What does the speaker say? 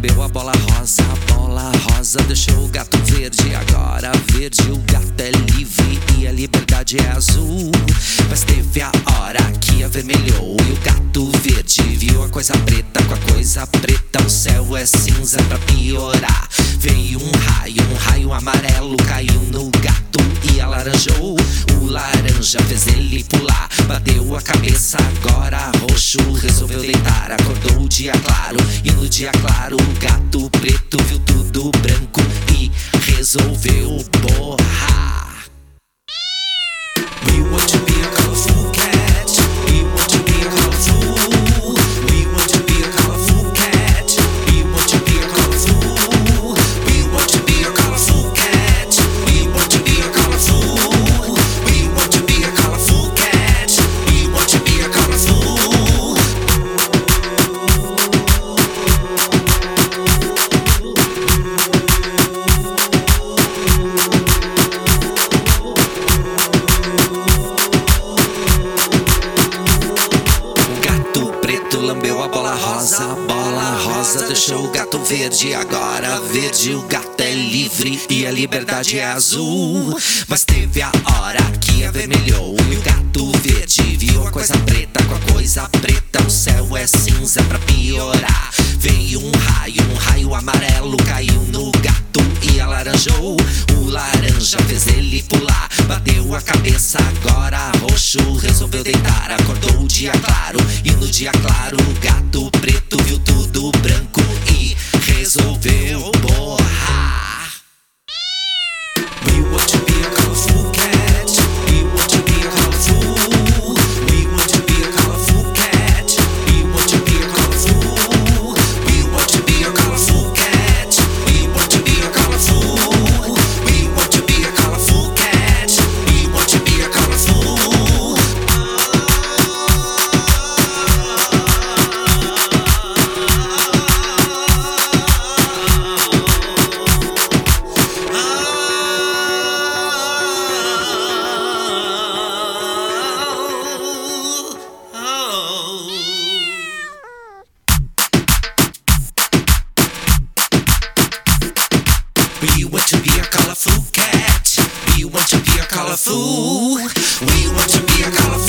lambeu a bola rosa deixou o gato verde. Agora verde, o gato é livre e a liberdade é azul. Mas teve a hora que avermelhou e o gato verde viu a coisa preta com a coisa preta. O céu é cinza pra piorar. Veio um raio amarelo, caiu no gato e alaranjou. O laranja fez ele pular, bateu a cabeça, agora roxo. Resolveu deitar, acordou o dia claro. E no dia claro o gato preto viu tudo branco e resolveu borrar. We want to be a colorful cat. We want to be a colorful. We want to be a colorful cat. We want to be a colorful. We want to be a colorful cat. We want to be a colorful. We want to be a colorful cat. We want to be a colorful. Lambeu a bola rosa deixou o gato verde. Agora verde, o gato é livre e a liberdade é azul. Mas teve a hora que avermelhou e o gato verde viu a coisa preta com a coisa preta. O céu é cinza pra piorar. Veio um raio amarelo, caiu no gato e alaranjou. O laranja fez ele pular, bateu a cabeça, agora roxo. Resolveu deitar, acordou o dia claro. E no dia claro o gato preto viu tudo branco e resolveu borrar. We want to be a colorful cat. We want to be a colorful. We want to be a colorful cat. We want to be a colorful. We want to be a colorful cat. We want to be a colorful. We want to be a colorful cat. We want to be a colorful. We want to be a colorful cat. We want to be a colorful. We want to be a colorful.